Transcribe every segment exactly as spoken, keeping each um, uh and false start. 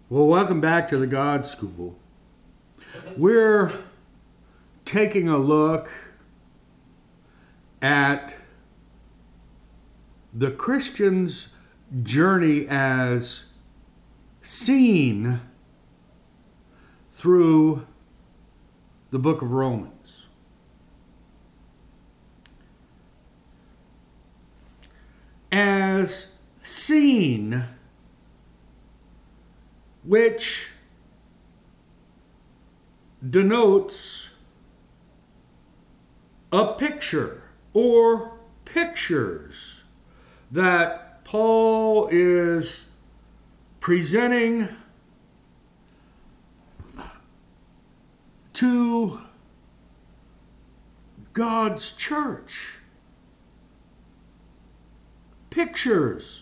Well, welcome back to the God School. We're taking a look at the Christian's journey as seen through the book of Romans. As seen, which denotes a picture or pictures that Paul is presenting to God's church. Pictures.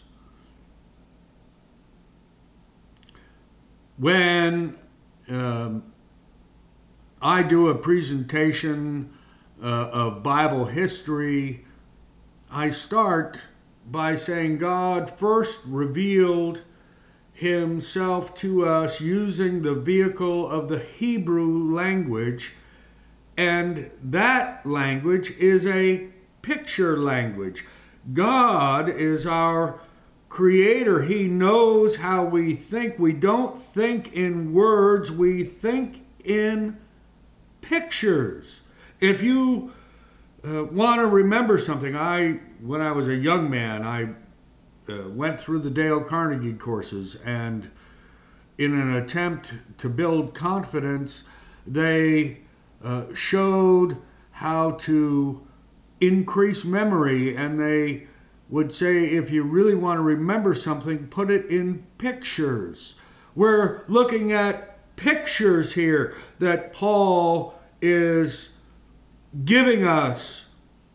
When um, I do a presentation uh, of Bible history, I start by saying God first revealed himself to us using the vehicle of the Hebrew language, and that language is a picture language. God is our Creator. He knows how we think. We don't think in words, we think in pictures. If you uh, want to remember something, I, when I was a young man, I uh, went through the Dale Carnegie courses, and in an attempt to build confidence, they uh, showed how to increase memory, and they would say, if you really want to remember something, put it in pictures. We're looking at pictures here that Paul is giving us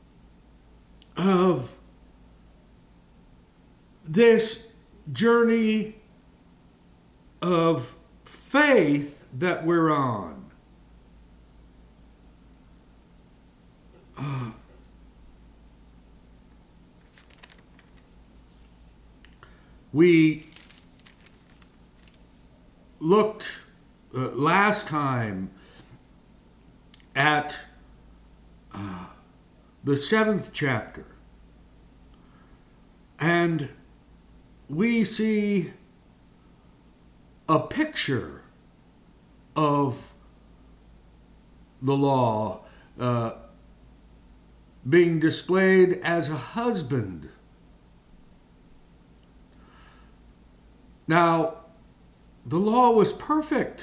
of this journey of faith that we're on. Uh, We looked uh, last time at uh, the seventh chapter, and we see a picture of the law uh, being displayed as a husband. Now, the law was perfect,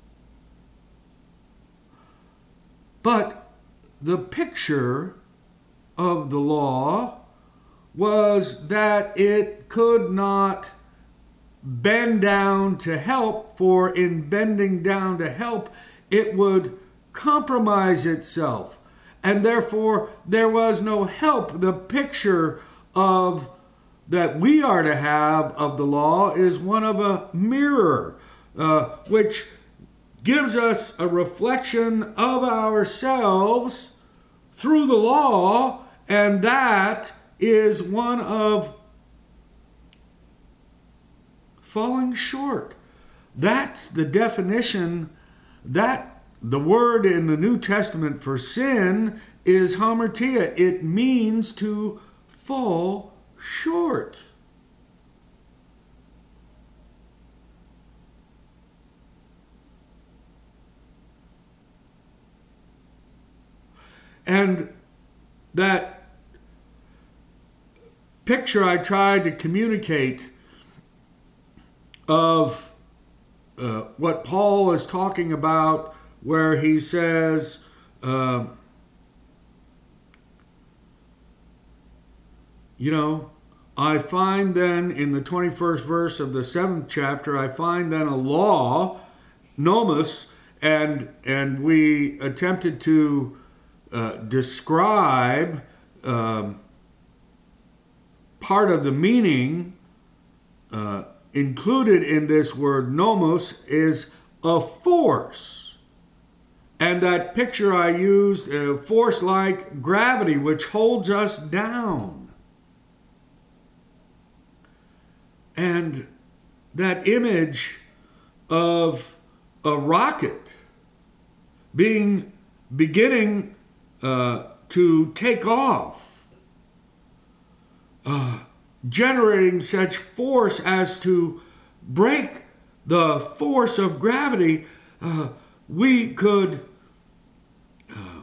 but the picture of the law was that it could not bend down to help, for in bending down to help, it would compromise itself, and therefore there was no help. The picture of that we are to have of the law is one of a mirror, uh, which gives us a reflection of ourselves through the law, and that is one of falling short. That's the definition. That the word in the New Testament for sin is hamartia. It means to fall short. And that picture I tried to communicate of uh, what Paul is talking about, where he says, uh, you know, I find then in the twenty-first verse of the seventh chapter, I find then a law, nomos, and and we attempted to uh, describe um, part of the meaning uh, included in this word nomos is a force. And that picture I used, a force like gravity, which holds us down. And that image of a rocket being beginning uh, to take off, uh, generating such force as to break the force of gravity, uh, we could uh,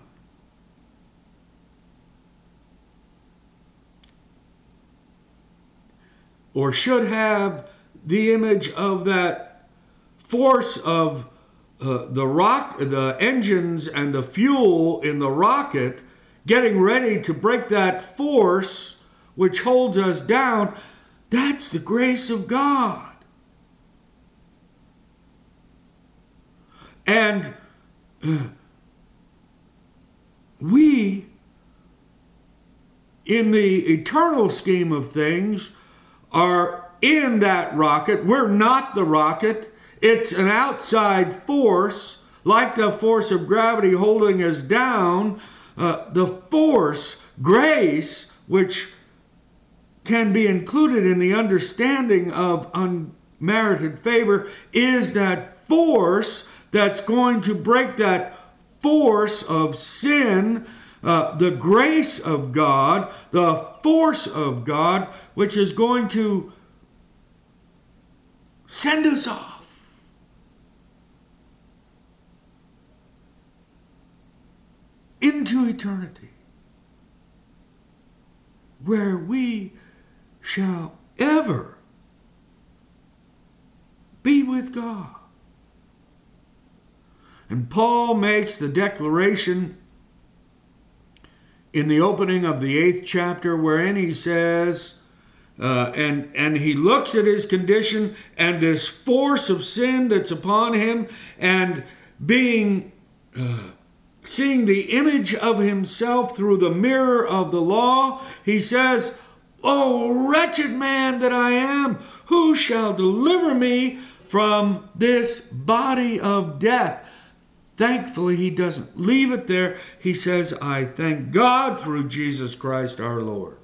or should have the image of that force of uh, the rock, the engines and the fuel in the rocket getting ready to break that force which holds us down. That's the grace of God. And uh, we, in the eternal scheme of things, are in that rocket. We're not the rocket. It's an outside force, like the force of gravity holding us down. Uh, the force, grace, which can be included in the understanding of unmerited favor, is that force that's going to break that force of sin, uh, the grace of God, the force of God, which is going to send us off into eternity, where we shall ever be with God. And Paul makes the declaration in the opening of the eighth chapter, wherein he says, uh, and, and he looks at his condition and this force of sin that's upon him, and being uh, seeing the image of himself through the mirror of the law, he says, "O wretched man that I am, who shall deliver me from this body of death?" Thankfully, he doesn't leave it there. He says, "I thank God through Jesus Christ our Lord."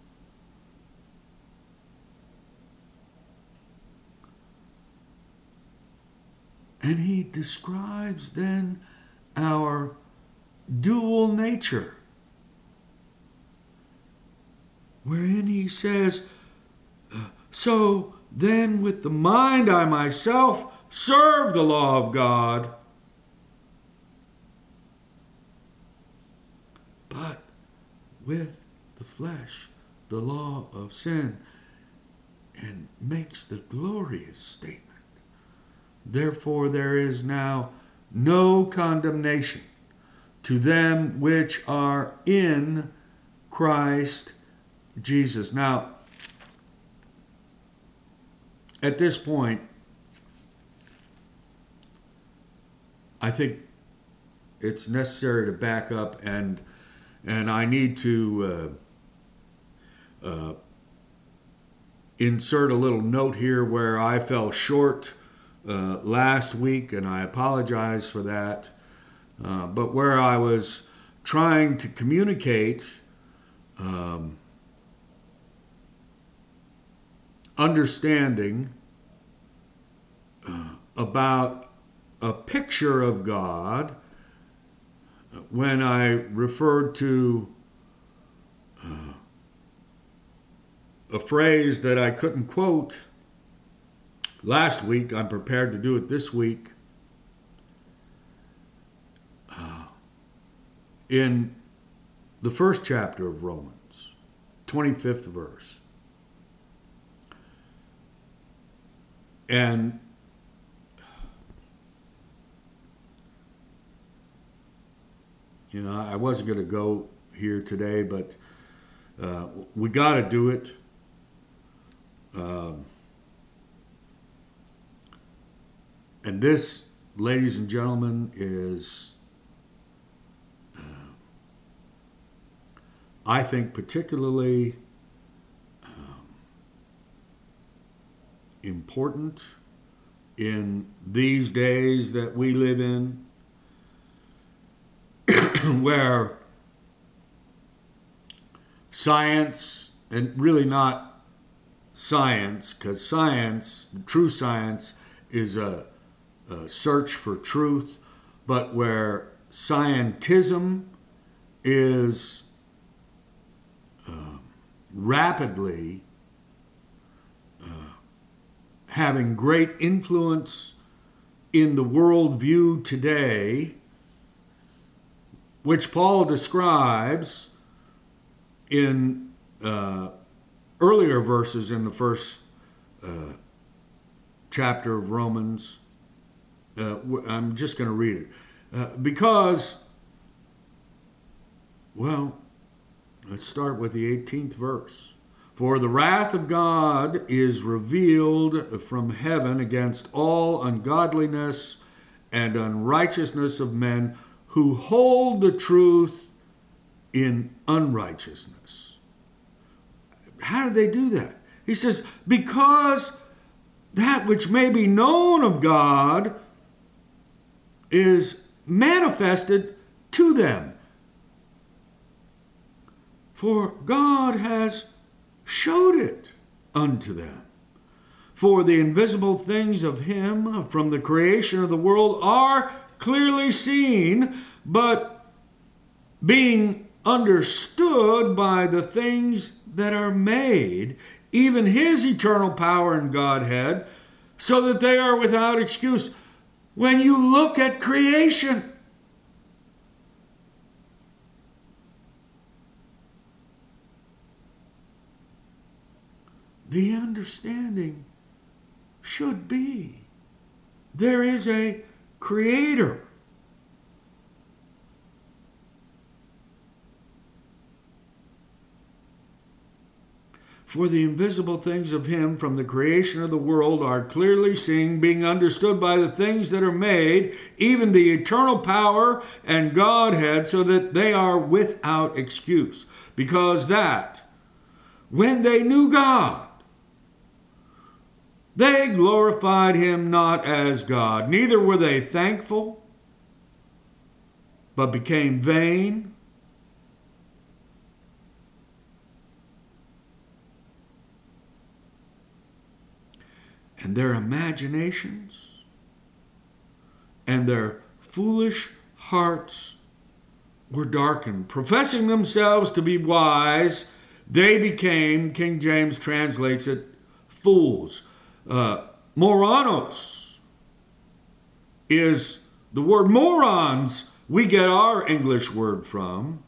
And he describes then our dual nature, wherein he says, "So then with the mind I myself serve the law of God, but with the flesh the law of sin," and makes the glorious statement, "Therefore there is now no condemnation to them which are in Christ Jesus." Now, at this point, I think it's necessary to back up, and and I need to uh, uh, insert a little note here where I fell short uh, last week, and I apologize for that. Uh, but where I was trying to communicate um, understanding uh, about a picture of God, when I referred to uh, a phrase that I couldn't quote last week, I'm prepared to do it this week. Uh, in the first chapter of Romans, twenty-fifth verse. And you know, I wasn't going to go here today, but uh, we got to do it. Um, and this, ladies and gentlemen, is, uh, I think, particularly um, important in these days that we live in, where science, and really not science, because science, true science, is a uh, search for truth, but where scientism is uh, rapidly uh, having great influence in the worldview today, which Paul describes in uh, earlier verses in the first uh, chapter of Romans. Uh, I'm just going to read it. Uh, because, well, let's start with the eighteenth verse. For the wrath of God is revealed from heaven against all ungodliness and unrighteousness of men who hold the truth in unrighteousness. How do they do that? He says, because that which may be known of God is manifested to them. For God has showed it unto them. For the invisible things of him from the creation of the world are clearly seen, but being understood by the things that are made, even his eternal power and Godhead, so that they are without excuse. When you look at creation, the understanding should be there is a creator. For the invisible things of him from the creation of the world are clearly seen, being understood by the things that are made, even the eternal power and Godhead, so that they are without excuse. Because that, when they knew God, they glorified him not as God, neither were they thankful, but became vain, and their imaginations and their foolish hearts were darkened. Professing themselves to be wise, they became, King James translates it, fools. Uh, moranos is the word morons we get our English word from,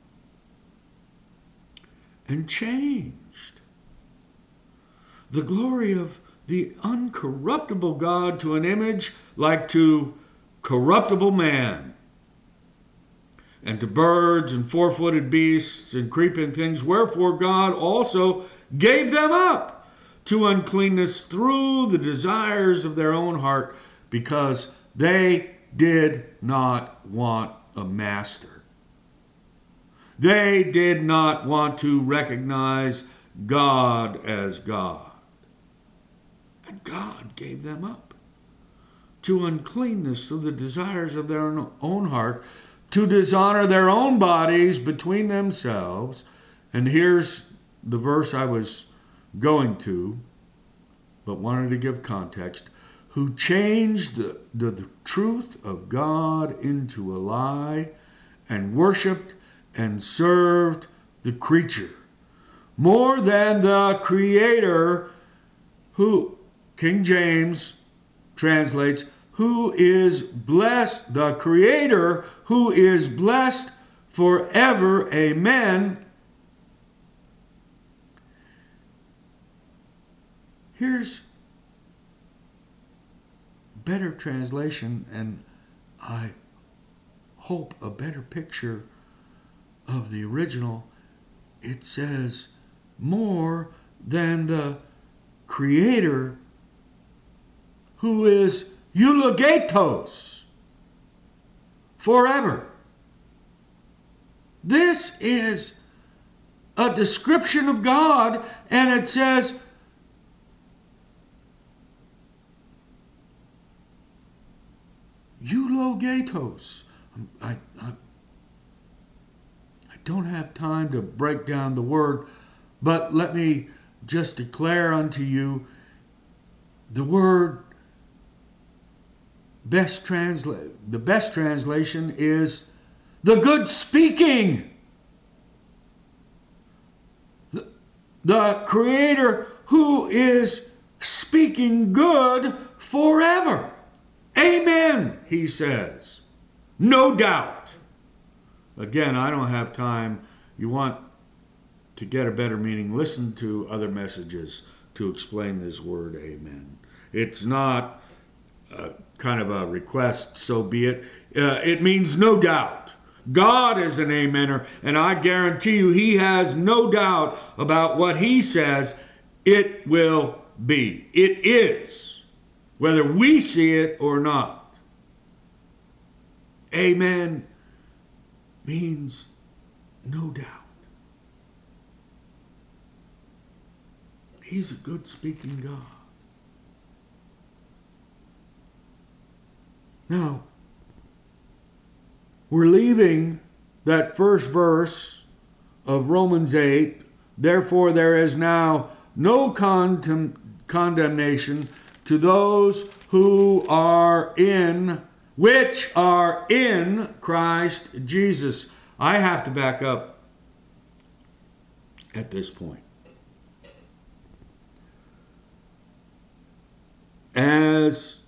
and changed the glory of the uncorruptible God to an image like to corruptible man, and to birds and four-footed beasts and creeping things. Wherefore God also gave them up to uncleanness through the desires of their own heart, because they did not want a master. They did not want to recognize God as God. And God gave them up to uncleanness through the desires of their own heart, to dishonor their own bodies between themselves. And here's the verse I was going to, but wanted to give context. Who changed the, the, the truth of God into a lie, and worshiped and served the creature more than the Creator, who, King James translates, who is blessed, the Creator, who is blessed forever. Amen. Here's better translation, and I hope a better picture of the original. It says, more than the Creator, who is eulogetos, forever. This is a description of God, and it says, eulogetos. I, I, I don't have time to break down the word, but let me just declare unto you the word best transla- the best translation is the good speaking. The, the Creator who is speaking good forever. Amen, he says. No doubt. Again, I don't have time. You want to get a better meaning, listen to other messages to explain this word amen. It's not a kind of a request, so be it. Uh, it means no doubt. God is an amener, and I guarantee you he has no doubt about what he says it will be. It is, whether we see it or not. Amen means no doubt. He's a good speaking God. Now, we're leaving that first verse of Romans eight. Therefore, there is now no condemn, condemnation to those who are in, which are in Christ Jesus. I have to back up at this point. As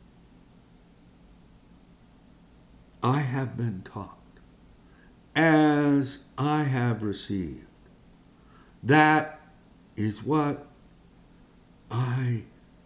I have been taught, as I have received, that is what I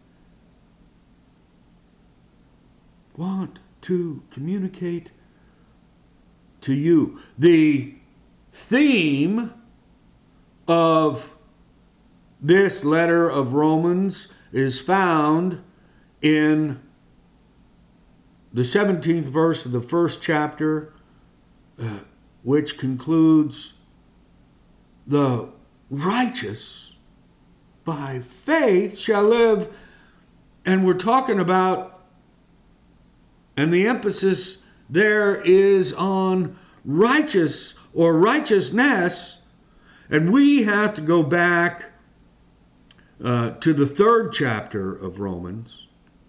want to communicate to you. The theme of this letter of Romans is found in the seventeenth verse of the first chapter, uh, which concludes, the righteous by faith shall live. And we're talking about, and the emphasis there is on righteous or righteousness. And we have to go back uh, to the third chapter of Romans.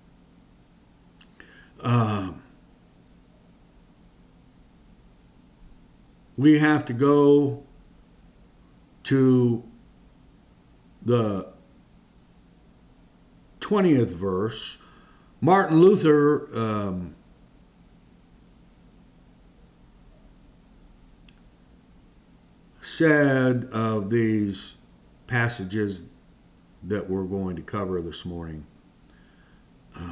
Uh, we have to go to the twentieth verse. Martin Luther um, said of these passages that we're going to cover this morning, uh,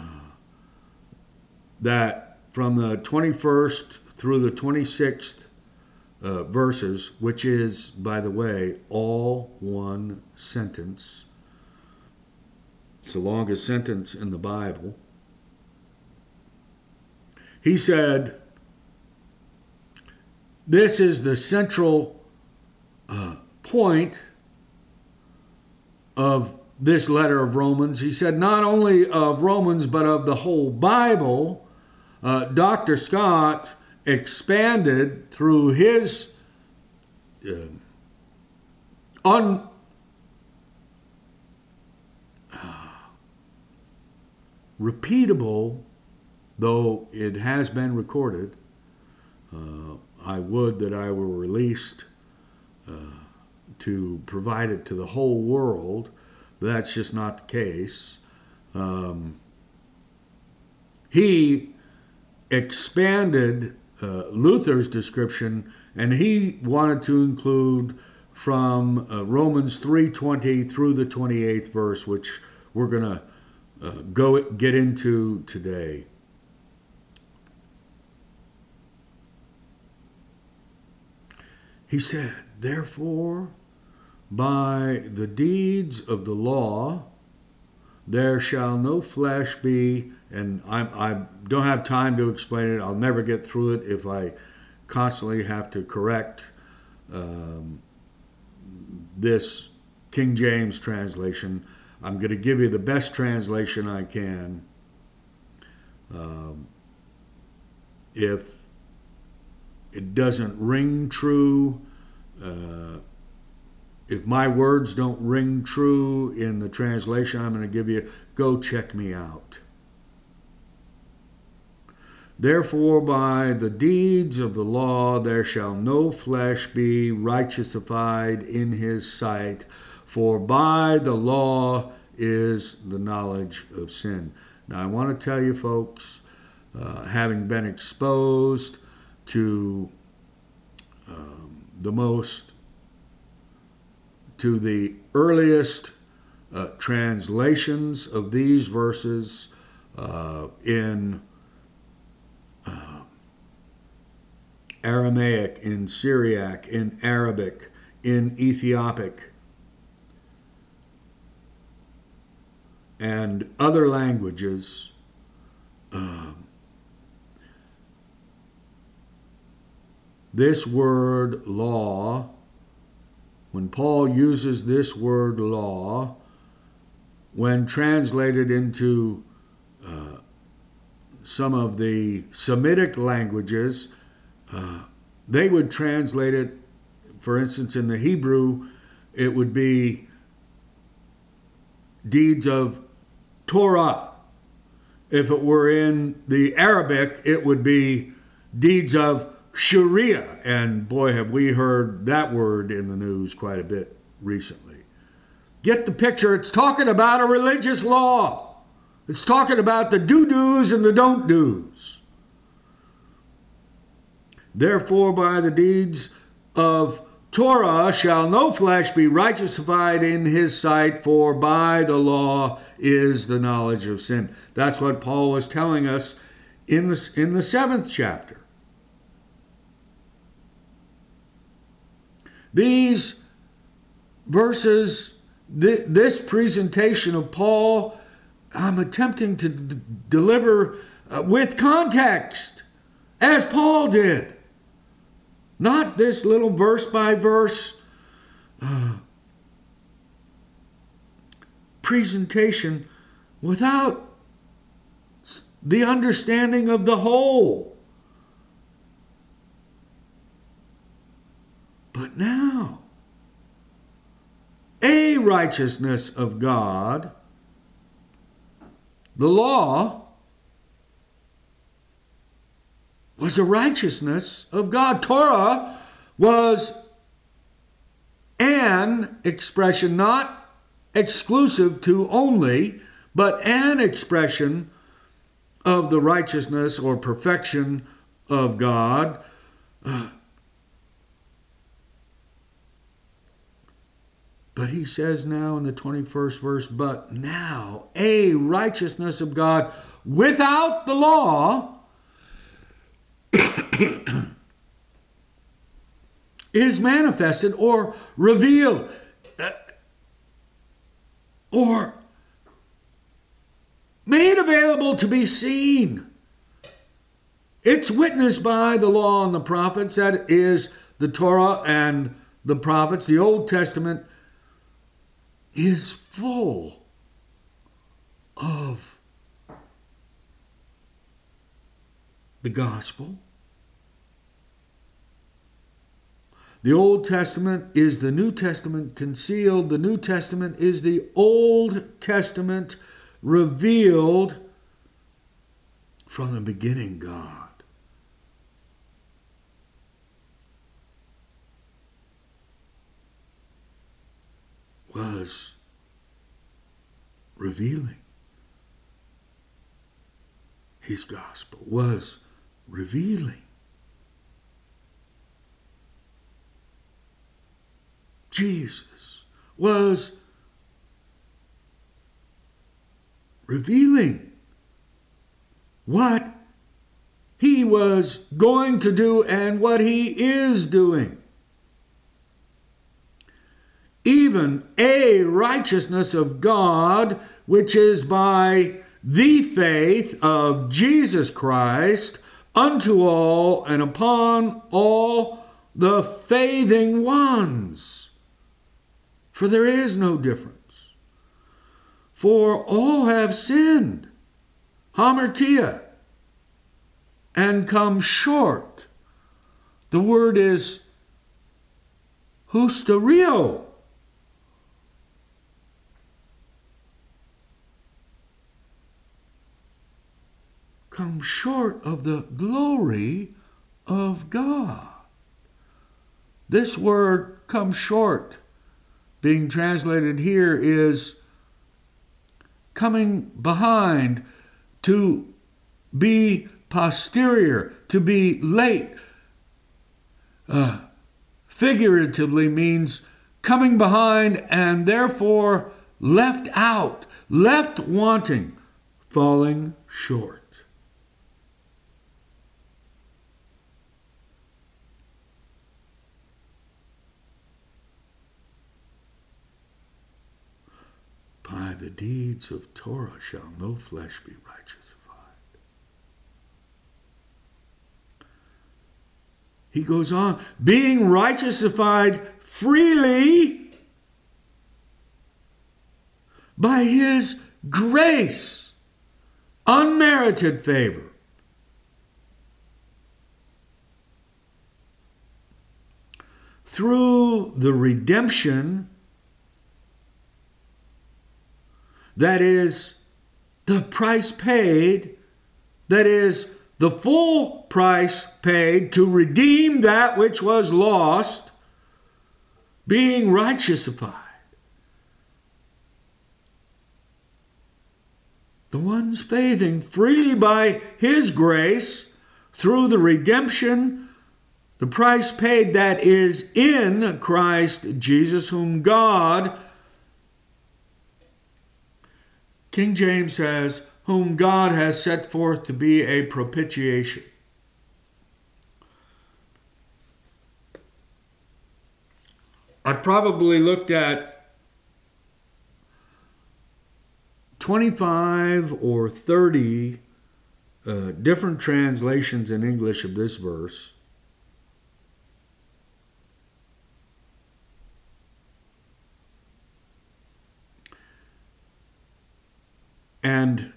that from the twenty-first through the twenty-sixth uh, verses, which is, by the way, all one sentence. It's the longest sentence in the Bible. He said, this is the central uh, point of this letter of Romans. He said, not only of Romans, but of the whole Bible. Uh, Doctor Scott expanded through his uh, un, uh, repeatable, though it has been recorded. Uh, I would that I were released uh, to provide it to the whole world, but that's just not the case. Um, he expanded uh, Luther's description, and he wanted to include from uh, Romans three twenty through the twenty-eighth verse, which we're going to uh, go get into today. He said, therefore, by the deeds of the law, there shall no flesh be, and I, I don't have time to explain it. I'll never get through it if I constantly have to correct um, this King James translation. I'm going to give you the best translation I can. Um, if it doesn't ring true, uh, if my words don't ring true in the translation I'm going to give you, go check me out. Therefore by the deeds of the law there shall no flesh be righteousified in his sight, for by the law is the knowledge of sin. Now I want to tell you folks, uh, having been exposed to um, the most, to the earliest uh, translations of these verses uh, in uh, Aramaic, in Syriac, in Arabic, in Ethiopic, and other languages, uh, this word law, when Paul uses this word law, when translated into uh, some of the Semitic languages, uh, they would translate it, for instance, in the Hebrew, it would be deeds of Torah. If it were in the Arabic, it would be deeds of Sharia. And boy, have we heard that word in the news quite a bit recently. Get the picture. It's talking about a religious law. It's talking about the do-dos and the don't-dos. Therefore, by the deeds of Torah shall no flesh be righteousified in his sight, for by the law is the knowledge of sin. That's what Paul was telling us in the, in the seventh chapter. These verses, th- this presentation of Paul, I'm attempting to d- deliver uh, with context, as Paul did. Not this little verse by verse uh, presentation without the understanding of the whole. But now, a righteousness of God, the law, was a righteousness of God. Torah was an expression, not exclusive to only, but an expression of the righteousness or perfection of God. Uh, but he says now in the twenty-first verse, but now a righteousness of God without the law is manifested or revealed uh, or made available to be seen. It's witnessed by the law and the prophets. That is the Torah and the prophets. The Old Testament is full of the gospel. The Old Testament is the New Testament concealed. The New Testament is the Old Testament revealed. From the beginning, God was revealing his gospel, was revealing Jesus, was revealing what he was going to do and what he is doing. Even a righteousness of God, which is by the faith of Jesus Christ unto all and upon all the faithing ones. For there is no difference. For all have sinned, hamartia, and come short. The word is husterio. come short of the glory of God. This word come short, being translated here, is coming behind, to be posterior, to be late. Uh, figuratively means coming behind and therefore left out, left wanting, falling short. By the deeds of Torah shall no flesh be righteous. He goes on, being righteousified freely by his grace, unmerited favor. Through the redemption, that is, the price paid, that is, the full price paid to redeem that which was lost, being righteousified. The ones faithing freely by his grace through the redemption, the price paid that is in Christ Jesus, whom God, King James says, whom God has set forth to be a propitiation. I probably looked at twenty-five or thirty uh, different translations in English of this verse. And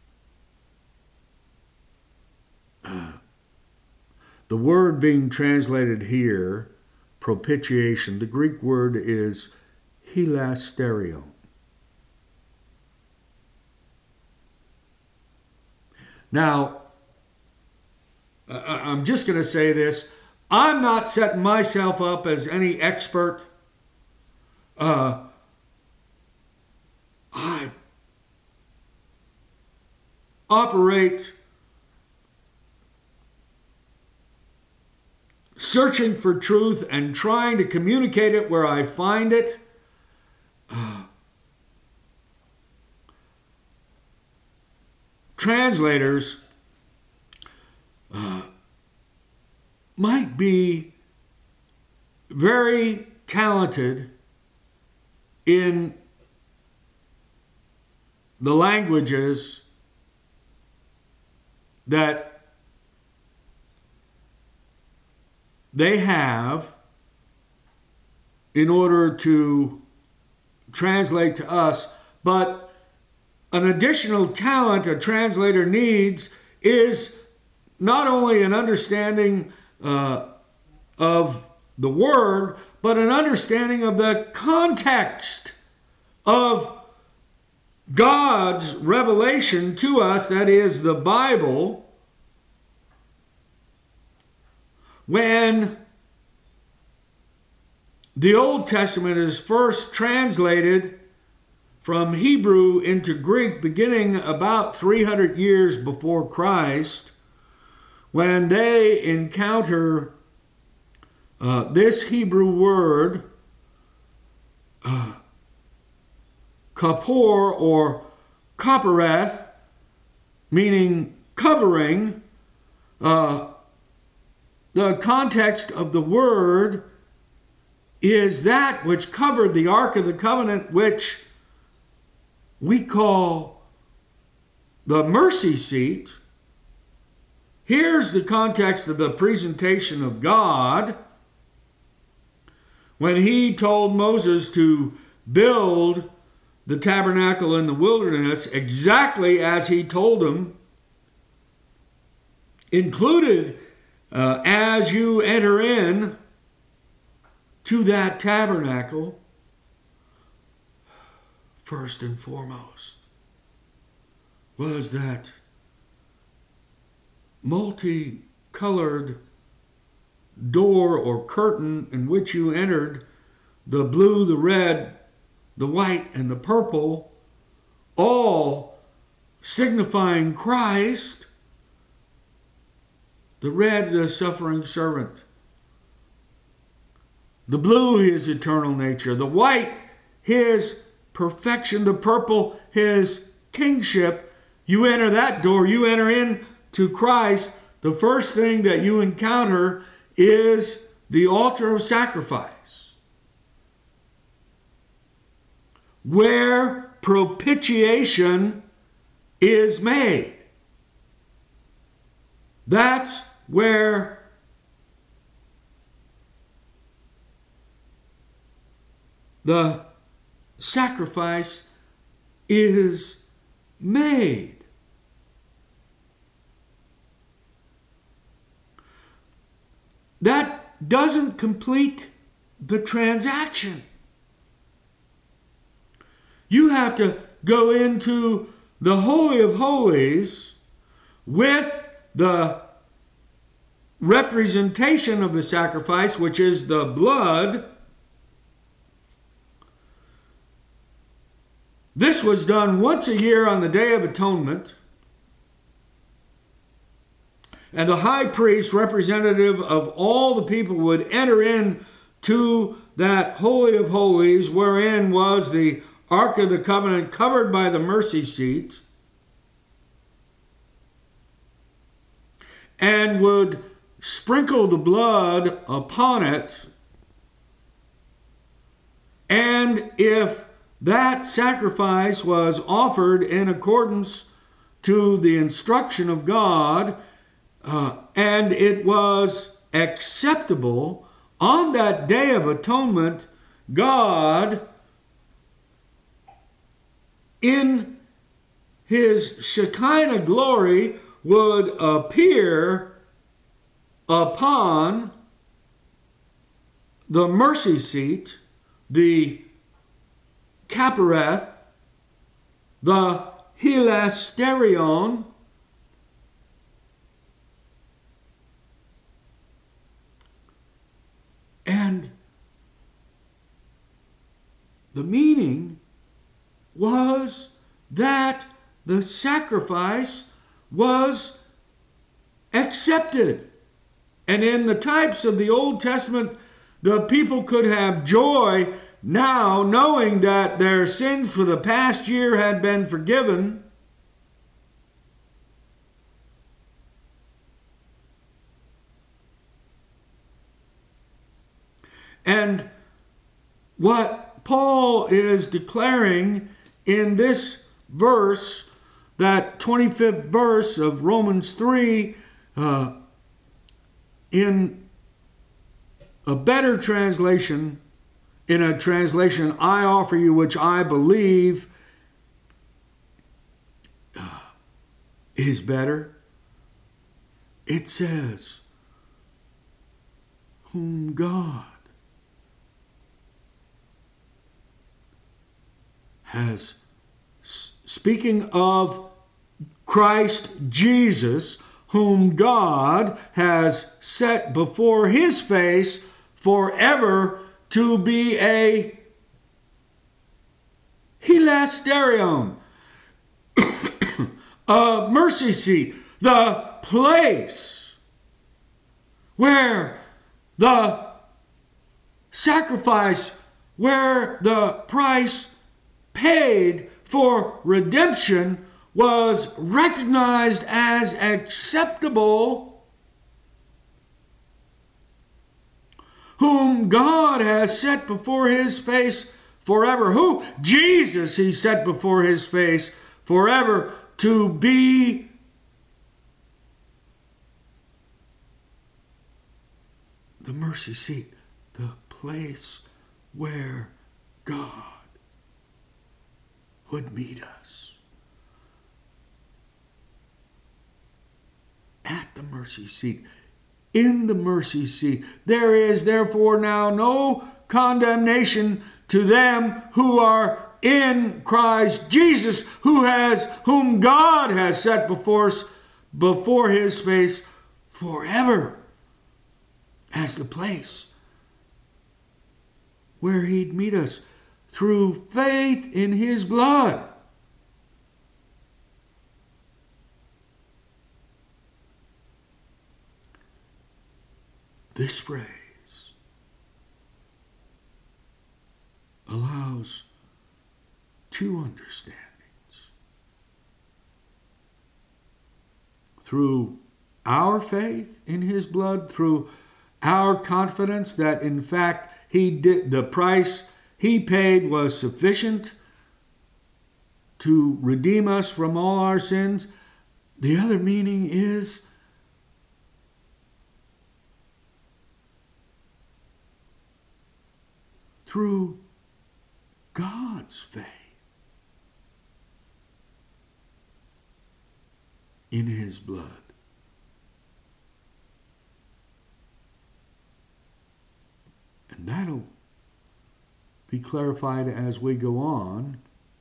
uh, the word being translated here, propitiation, the Greek word is hilasterion. Now, I'm just going to say this. I'm not setting myself up as any expert. Uh, I operate searching for truth and trying to communicate it where I find it. Uh, translators uh, might be very talented in the languages that they have in order to translate to us, but an additional talent a translator needs is not only an understanding uh, of the word, but an understanding of the context of God's revelation to us, that is the Bible. When the Old Testament is first translated from Hebrew into Greek, beginning about three hundred years before Christ, when they encounter uh, this Hebrew word, uh, kapor or koppereth, meaning covering, uh, the context of the word is that which covered the Ark of the Covenant, which we call the mercy seat. Here's the context of the presentation of God when he told Moses to build the tabernacle in the wilderness exactly as he told him, included uh, as you enter in to that tabernacle, first and foremost was that multicolored door or curtain in which you entered, the blue, the red, the white, and the purple, all signifying Christ. The red, the suffering servant. The blue, his eternal nature. The white, his perfection. The purple, his kingship. You enter that door, you enter into Christ. The first thing that you encounter is the altar of sacrifice, where propitiation is made. That's where the sacrifice is made. That doesn't complete the transaction. You have to go into the Holy of Holies with the representation of the sacrifice, which is the blood. This was done once a year on the Day of Atonement. And the high priest, representative of all the people, would enter in to that Holy of Holies, wherein was the Ark of the Covenant covered by the mercy seat, and would sprinkle the blood upon it. And if that sacrifice was offered in accordance to the instruction of God, uh, and it was acceptable, on that Day of Atonement, God, in his Shekinah glory, would appear upon the mercy seat, the Kapareth, the Hilasterion, and the meaning was that the sacrifice was accepted. And in the types of the Old Testament, the people could have joy now knowing that their sins for the past year had been forgiven. And what Paul is declaring in this verse, that twenty-fifth verse of Romans three, uh, in a better translation, in a translation I offer you, which I believe uh, is better, it says, whom God has, speaking of Christ Jesus, whom God has set before his face forever to be a hilasterion, a mercy seat, the place where the sacrifice, where the price paid for redemption was recognized as acceptable, whom God has set before his face forever. Who? Jesus he set before his face forever to be the mercy seat, the place where God would meet us. At the mercy seat, in the mercy seat, there is therefore now no condemnation to them who are in Christ Jesus, who has, whom God has set before us, before his face forever as the place where he'd meet us through faith in his blood. This phrase allows two understandings. Through our faith in his blood, through our confidence that in fact he did, the price he paid was sufficient to redeem us from all our sins. The other meaning is through God's faith in his blood. And that'll be clarified as we go on.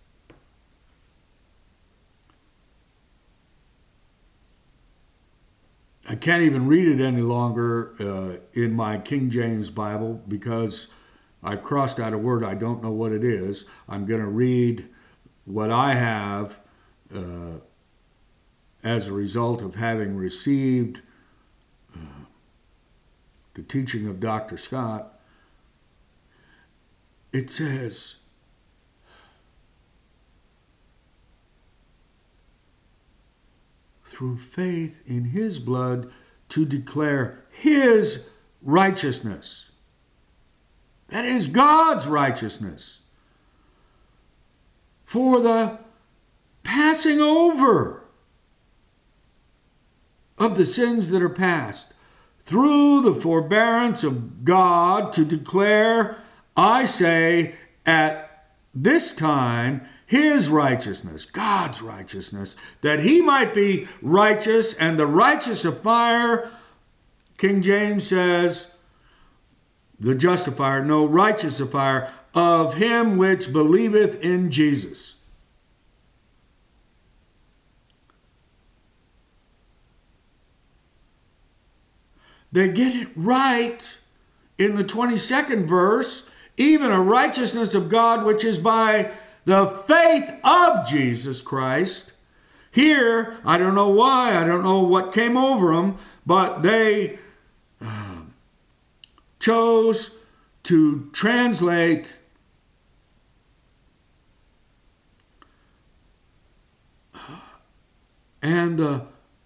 I can't even read it any longer uh, in my King James Bible because I crossed out a word. I don't know what it is. I'm going to read what I have uh, as a result of having received uh, the teaching of Doctor Scott. It says, through faith in his blood to declare his righteousness. That is God's righteousness. For the passing over of the sins that are past, through the forbearance of God to declare, I say, at this time, his righteousness, God's righteousness, that he might be righteous and the righteousifier, King James says, the justifier, no, righteousifier of him which believeth in Jesus. They get it right in the twenty-second verse, even a righteousness of God which is by the faith of Jesus Christ. Here, I don't know why, I don't know what came over them, but they uh, chose to translate and the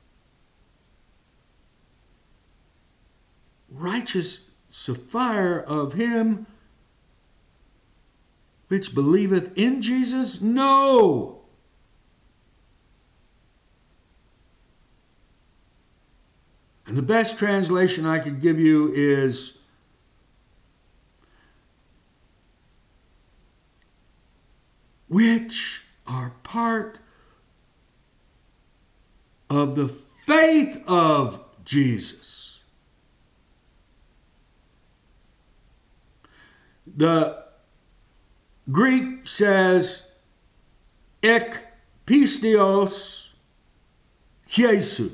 righteous sapphire of him which believeth in Jesus? No. And the best translation I could give you is which are part of the faith of Jesus. The Greek says ek pisteos Jesu.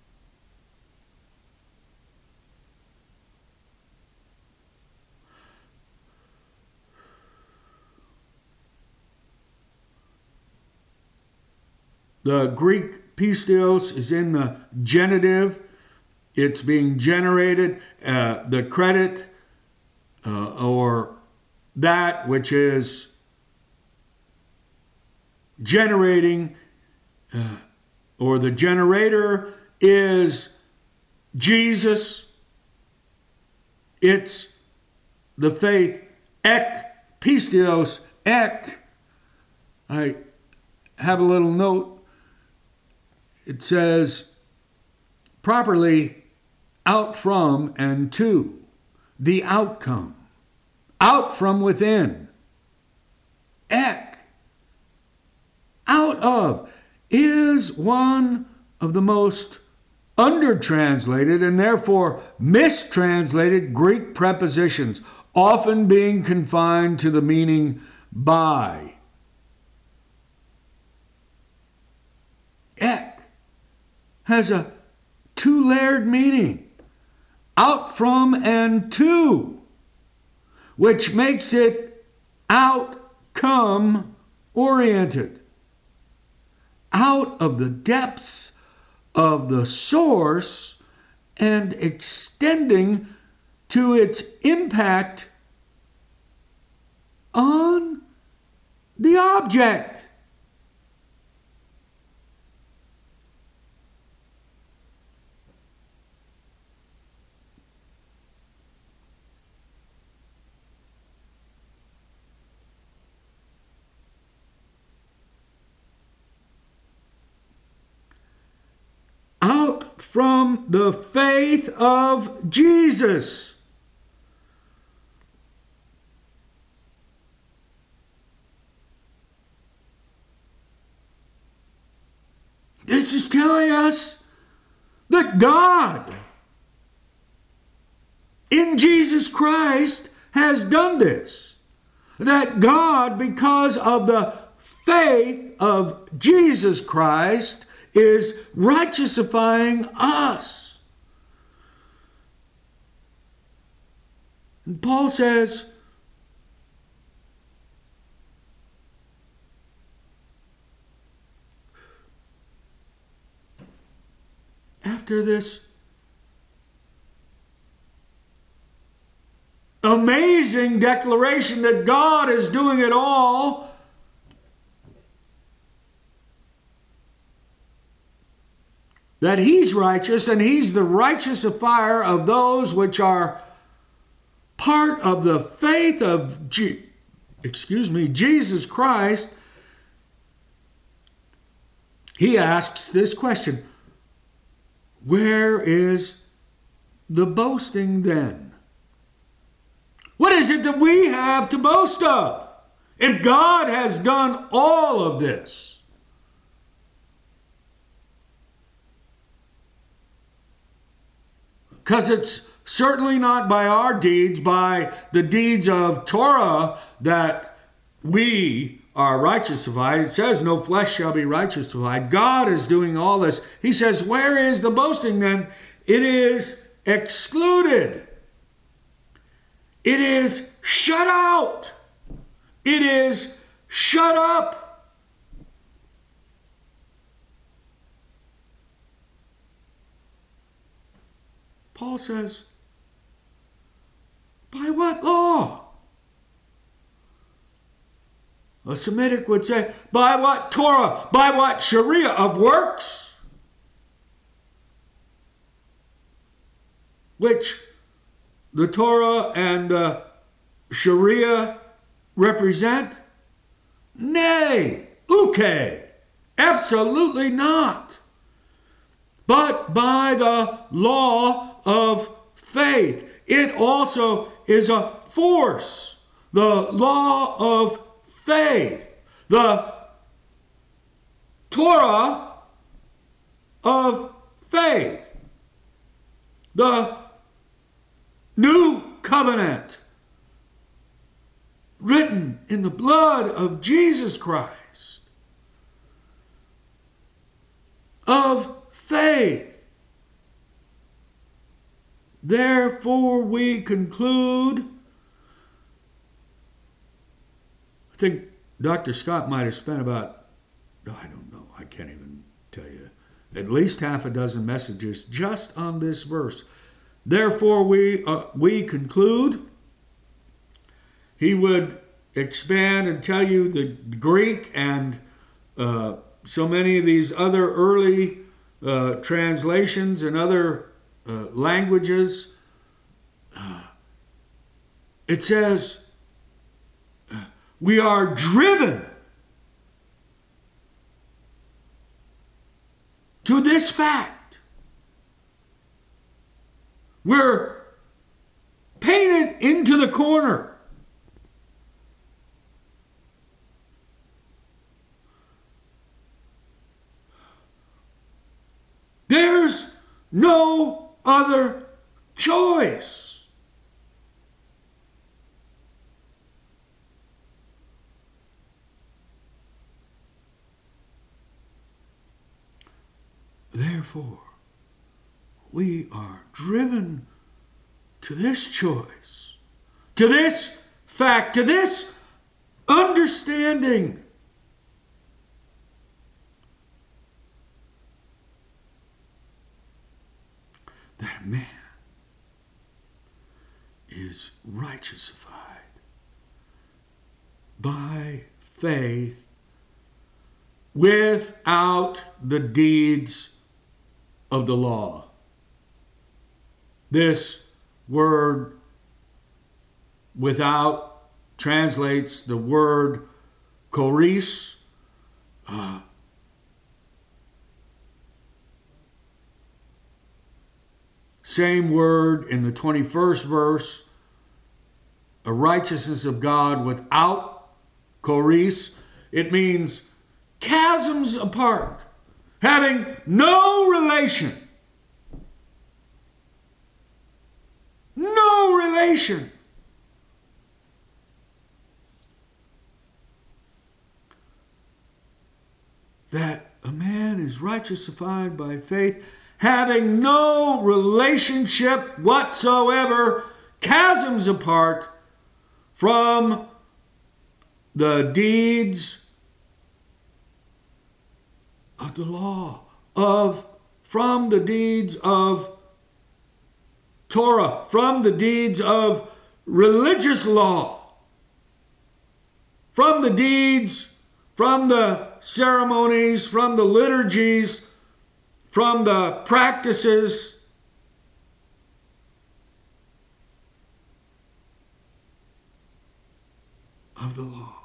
The Greek pisteos is in the genitive. It's being generated. Uh, the credit uh, or that which is generating uh, or the generator is Jesus. It's the faith. Ek pisteos ek. I have a little note. It says properly out from and to, the outcome, out from within. Ek, out of, is one of the most undertranslated and therefore mistranslated Greek prepositions, often being confined to the meaning by. Ek. has a two-layered meaning. Out from and to, which makes it outcome oriented. Out of the depths of the source and extending to its impact on the object. Out from the faith of Jesus. This is telling us that God in Jesus Christ has done this. That God, because of the faith of Jesus Christ, is righteousifying us. And Paul says, after this amazing declaration that God is doing it all, that he's righteous and he's the righteousifier of those which are part of the faith of G- excuse me, Jesus Christ, he asks this question: where is the boasting then? What is it that we have to boast of? If God has done all of this, because it's certainly not by our deeds, by the deeds of Torah, that we are righteousified. It says, no flesh shall be righteousified. God is doing all this. He says, where is the boasting then? It is excluded. It is shut out. It is shut up. Paul says, by what law? A Semitic would say, by what Torah? By what Sharia of works? Which the Torah and the Sharia represent? Nay, uke, absolutely not. But by the law of faith. It also is a force. The law of faith. The Torah of faith. The new covenant written in the blood of Jesus Christ. Of faith. Therefore we conclude, I think Doctor Scott might have spent about, oh, I don't know, I can't even tell you, at least half a dozen messages just on this verse. Therefore we uh, we conclude. He would expand and tell you the Greek and uh, so many of these other early uh, translations and other uh, languages. Uh, it says, uh, we are driven to this fact. We're painted into the corner. There's no other choice. Therefore, we are driven to this choice, to this fact, to this understanding that a man is righteousified by faith without the deeds of the law. This word without translates the word choris, uh, same word in the twenty-first verse, a righteousness of God without choris. It means chasms apart, having no relation. No relation. That a man is righteousified by faith, having no relationship whatsoever, chasms apart from the deeds of the law, of from the deeds of Torah, from the deeds of religious law, from the deeds, from the ceremonies, from the liturgies, from the practices of the law.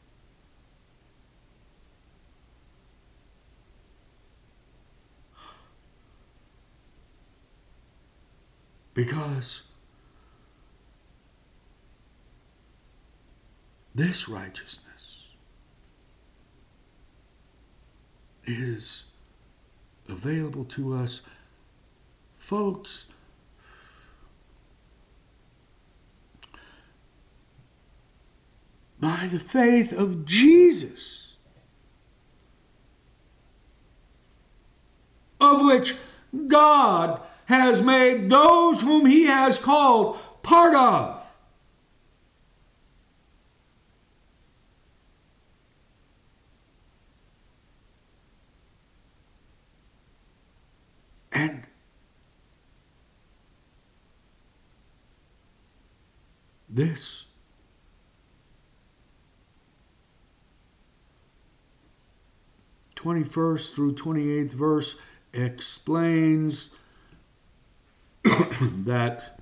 Because this righteousness is available to us, folks, by the faith of Jesus, of which God has made those whom he has called part of. And this twenty-first through twenty-eighth verse explains that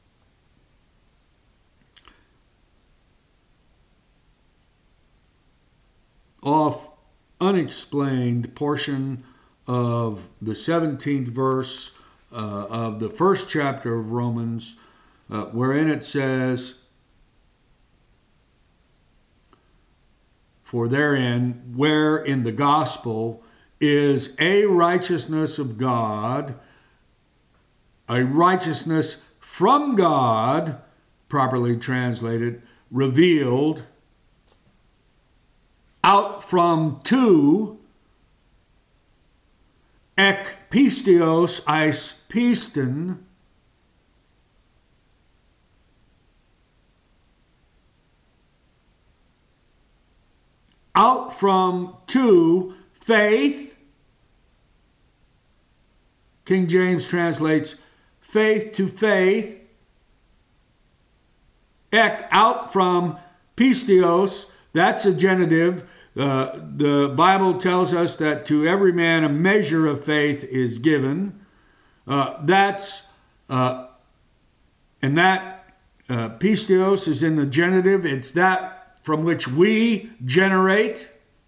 off unexplained portion of the seventeenth verse uh, of the first chapter of Romans, uh, wherein it says, for therein, where in the gospel is a righteousness of God, a righteousness from God, properly translated, revealed, out from to, ek pistios eis piston, out from to faith. King James translates faith to faith. Ek, out from pistios, that's a genitive. Uh, the Bible tells us that to every man a measure of faith is given. Uh, that's, uh, and that uh, pistios is in the genitive. It's that from which we generate.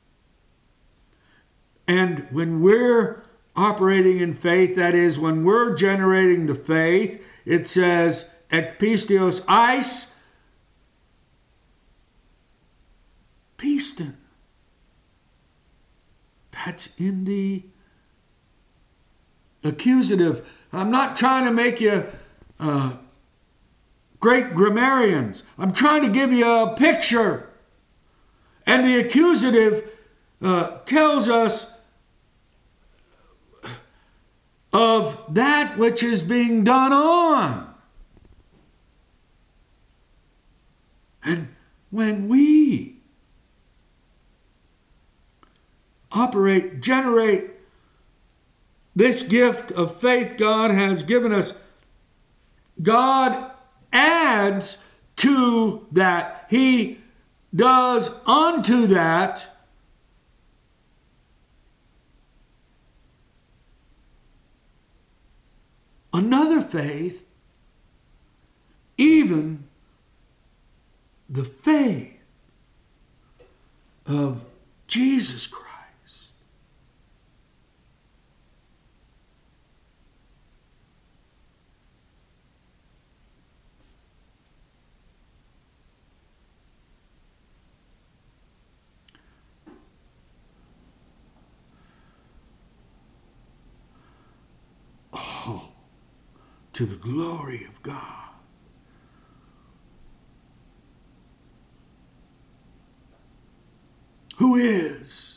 And when we're operating in faith, that is, when we're generating the faith, it says, ek pistios eis piston. That's in the accusative. I'm not trying to make you uh, great grammarians. I'm trying to give you a picture. And the accusative uh, tells us of that which is being done on. And when we operate, generate this gift of faith God has given us, God adds to that. He does unto that another faith, even the faith of Jesus Christ. Oh, to the glory of God. Who is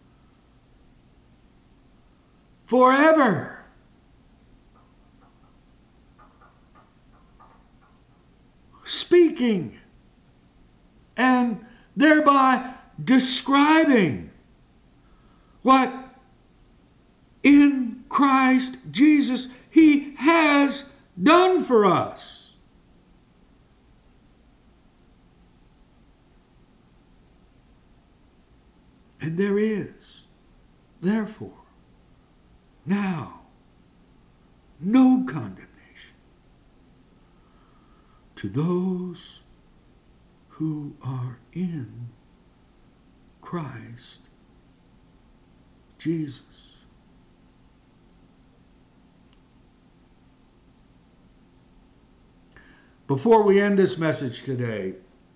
forever speaking and thereby describing what in Christ Jesus He has done for us. And there is, therefore, now no condemnation to those who are in Christ Jesus. Before we end this message today,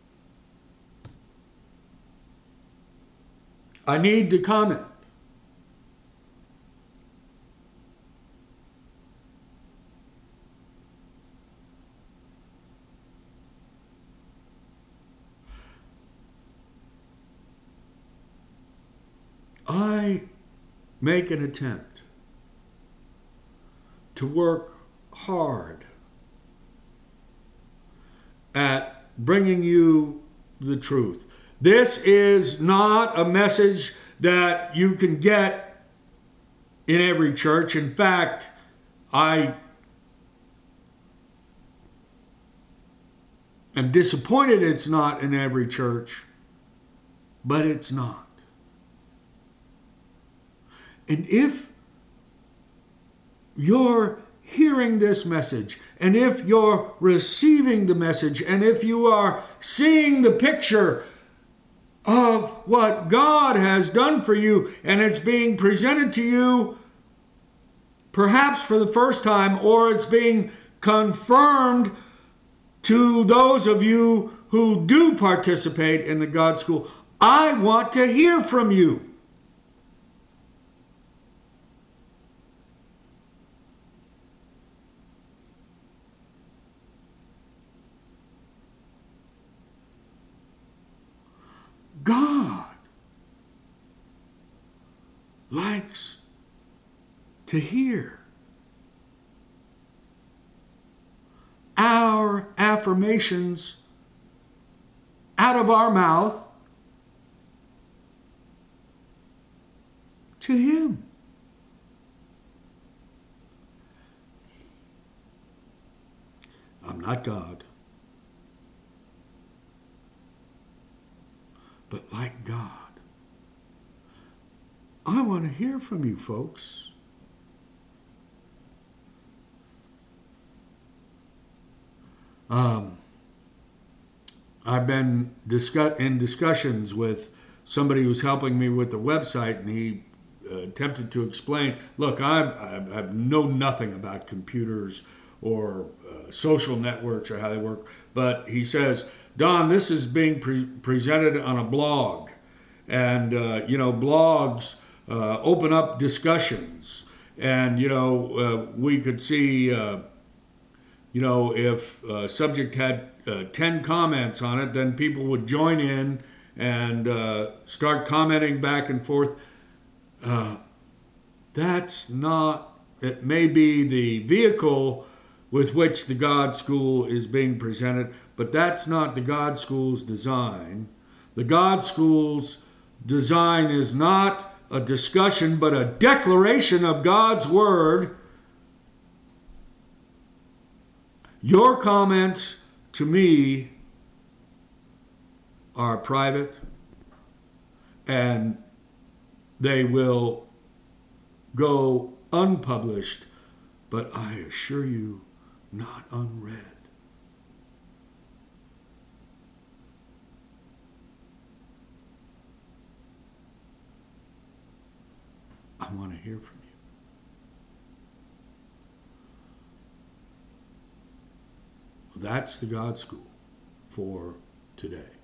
I need to comment. I make an attempt to work hard at bringing you the truth. This is not a message that you can get in every church. In fact, I am disappointed it's not in every church, but it's not. And if you're hearing this message, and if you're receiving the message, and if you are seeing the picture of what God has done for you, and it's being presented to you perhaps for the first time, or it's being confirmed to those of you who do participate in the God School, I want to hear from you. God likes to hear our affirmations out of our mouth to Him. I'm not God. But like God, I want to hear from you folks. Um, I've been discuss- in discussions with somebody who's helping me with the website, and he uh, attempted to explain, look, I'm, I, I know nothing about computers or uh, social networks or how they work, but he says, Don, this is being pre- presented on a blog, and uh, you know, blogs uh, open up discussions, and you know, uh, we could see, uh, you know, if a subject had uh, ten comments on it, then people would join in and uh, start commenting back and forth. Uh, that's not It may be the vehicle with which the God School is being presented, but that's not the God School's design. The God School's design is not a discussion, but a declaration of God's Word. Your comments to me are private, and they will go unpublished, but I assure you, not unread. I want to hear from you. That's the God School for today.